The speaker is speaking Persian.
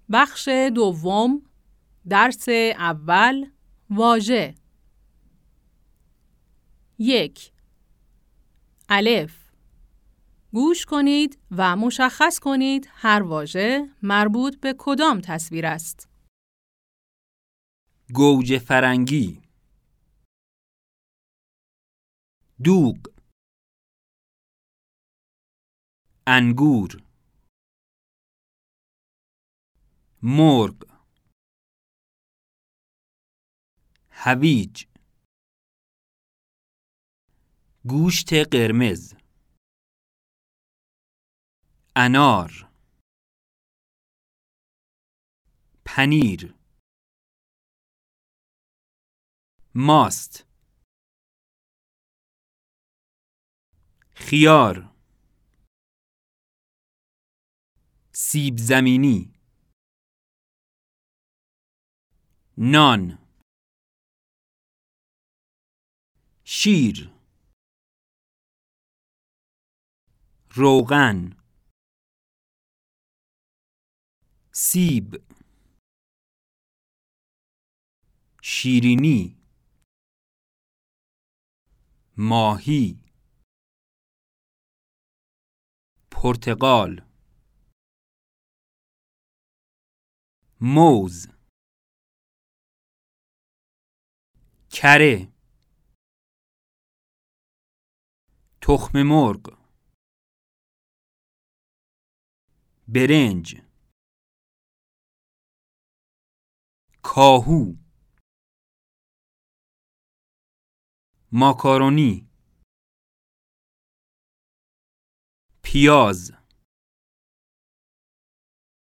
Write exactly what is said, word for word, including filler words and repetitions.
بخش دوم، درس اول، واژه. یک. الف. گوش کنید و مشخص کنید هر واژه مربوط به کدام تصویر است. گوجه فرنگی، دوغ، انگور، مرغ، هویج، گوشت قرمز، انار، پنیر، ماست، خیار، سیب زمینی، نان، شیر، روغن، سیب، شیرینی، ماهی، پرتقال، موز، کره، تخم مرغ، برنج، کاهو، ماکارونی، پیاز،